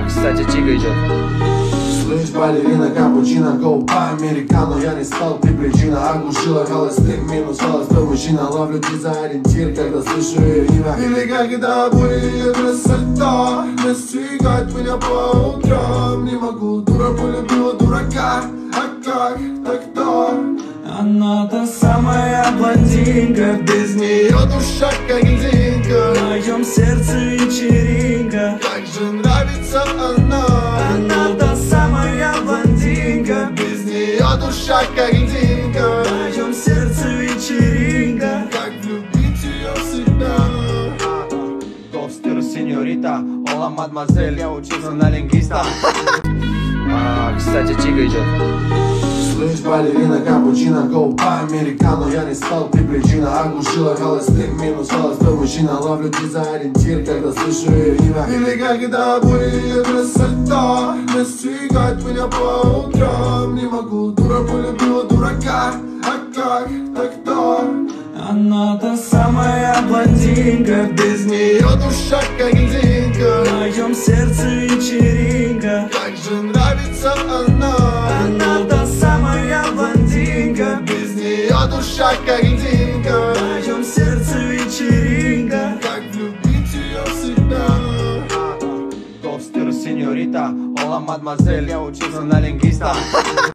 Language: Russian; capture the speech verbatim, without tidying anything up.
Кстати, Тига идет. Слышь, балерина, капучино, гоу по американо. Я не стал, ты причина, оглушила холостых, минус холостой мужчина. Ловлю тебя за ориентир, когда слышу ее имя. Или когда будет ее красота настигать меня по утрам. Не могу, дура полюбила дурака. А как, так кто? Она та самая блондинка, Без нее душа как льдинка. в моем сердце вечеринка. Как же нравится она. Она та самая блондинка, Без нее душа как льдинка. в моем сердце вечеринка. Как влюбить ее в себя. Тостер, сеньорита, ола, мадемуазель, я учился на лингвиста. А, кстати, Тига идет. Слышь, балерина, капучино, гоу по американо. Я не стал, ты причина, оглушила холостых, минус холостой мужчина. Ловлю тебя за ориентир, когда слышу ее имя. Или когда будет ее красота настигать меня по утрам. Не могу, дура полюбила дурака. А как, так кто? Она та самая блондинка, Без нее душа как льдинка. в моем сердце вечеринка. Как же нравится она. Она та самая блондинка, Без нее душа как льдинка. в моем сердце вечеринка. Как влюбить ее в себя. Тостер, сеньорита, ола, мадемуазель, я учился на лингвиста.